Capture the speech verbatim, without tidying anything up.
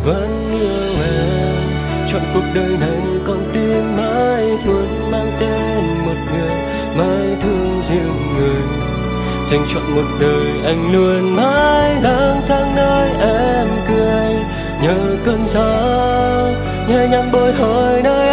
vẫn yêu em. Chọn cuộc đời này con tim mãi luôn mang tên một người, mãi thương riêng người. Dành chọn một đời anh luôn mãi lang thang nơi em cười. Nhờ cơn gió nhẹ nhàng bồi hồi nơi